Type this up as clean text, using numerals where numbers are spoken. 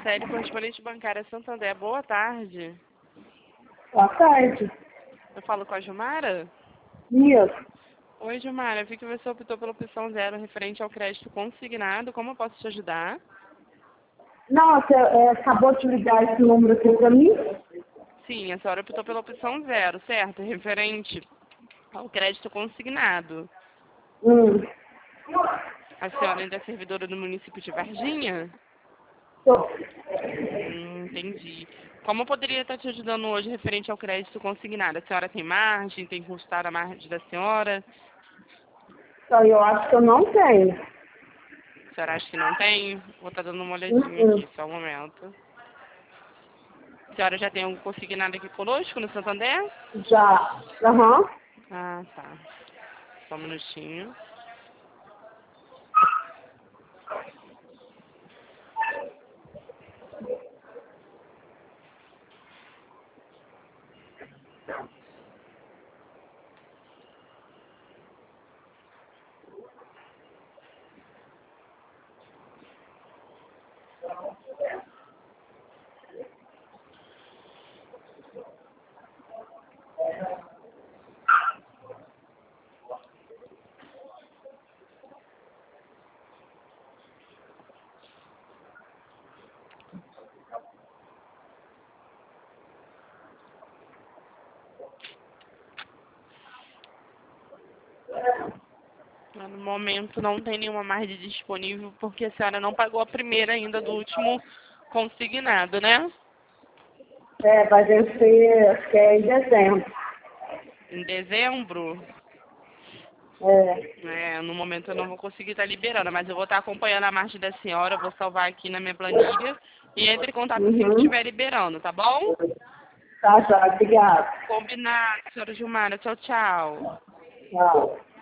Marcele, correspondente bancária Santander. Boa tarde. Boa tarde. Eu falo com a Gilmara? Isso. Oi, Gilmara. Eu vi que você optou pela opção 0 referente ao crédito consignado. Como eu posso te ajudar? Nossa, acabou de ligar esse número aqui pra mim? Sim, a senhora optou pela opção 0, certo? Referente ao crédito consignado. Hum. A senhora ainda é servidora do município de Varginha? Tô. Entendi. Como eu poderia estar te ajudando hoje referente ao crédito consignado? A senhora tem margem? Tem custado a margem da senhora? Só eu acho que eu não tenho. A senhora acha que não tem? Vou estar dando uma olhadinha aqui, só um momento. A senhora já tem um consignado aqui conosco no Santander? Já. Aham. Ah, tá. Só um minutinho. No momento não tem nenhuma margem disponível porque a senhora não pagou a primeira ainda do último consignado, né? Vai vencer, acho que é em dezembro. Em dezembro. No momento eu não vou conseguir estar liberando, mas eu vou estar acompanhando a margem da senhora, eu vou salvar aqui na minha planilha e entre em contato assim que estiver liberando, tá bom? Tá, já. Obrigada. Combinado, senhora Gilmara. Tchau, tchau. Tchau.